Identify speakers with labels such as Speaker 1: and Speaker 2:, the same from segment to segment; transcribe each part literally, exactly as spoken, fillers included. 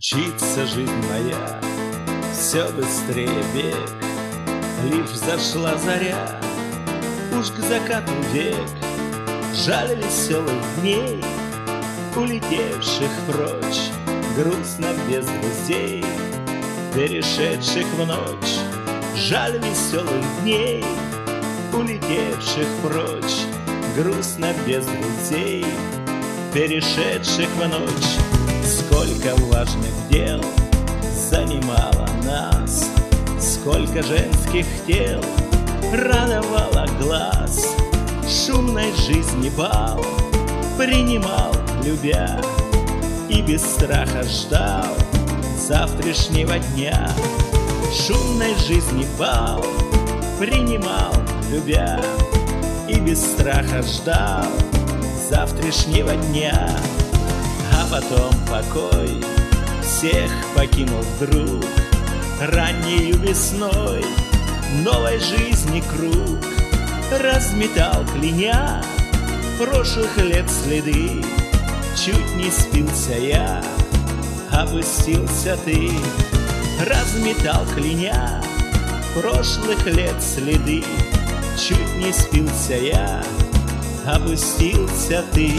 Speaker 1: Мчится жизнь моя, все быстрее бег. Лишь зашла заря, уж к закату век. Жаль веселых дней, улетевших прочь, грустно без друзей, перешедших в ночь. Жаль веселых дней, улетевших прочь, грустно без друзей, перешедших в ночь. Сколько влажных дел занимало нас, сколько женских тел радовало глаз. Шумной жизни бал принимал, любя, и без страха ждал завтрашнего дня. Шумной жизни бал принимал, любя, и без страха ждал завтрашнего дня. А потом покой всех покинул вдруг раннею весной. Новой жизни круг разметал, кляня прошлых лет следы. Чуть не спился я, опустился ты. Разметал, кляня прошлых лет следы. Чуть не спился я, опустился ты.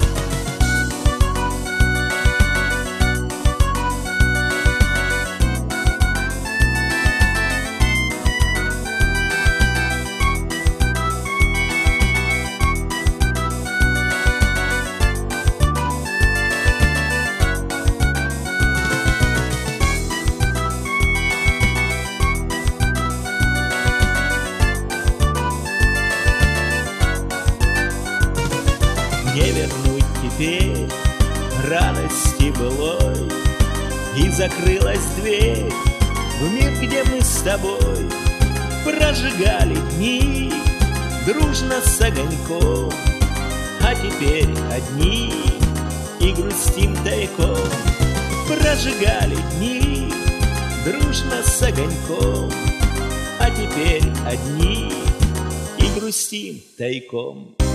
Speaker 1: Не вернуть теперь радости былой, и закрылась дверь в мир, где мы с тобой прожигали дни дружно с огоньком. А теперь одни и грустим тайком. Прожигали дни дружно с огоньком, а теперь одни и грустим тайком.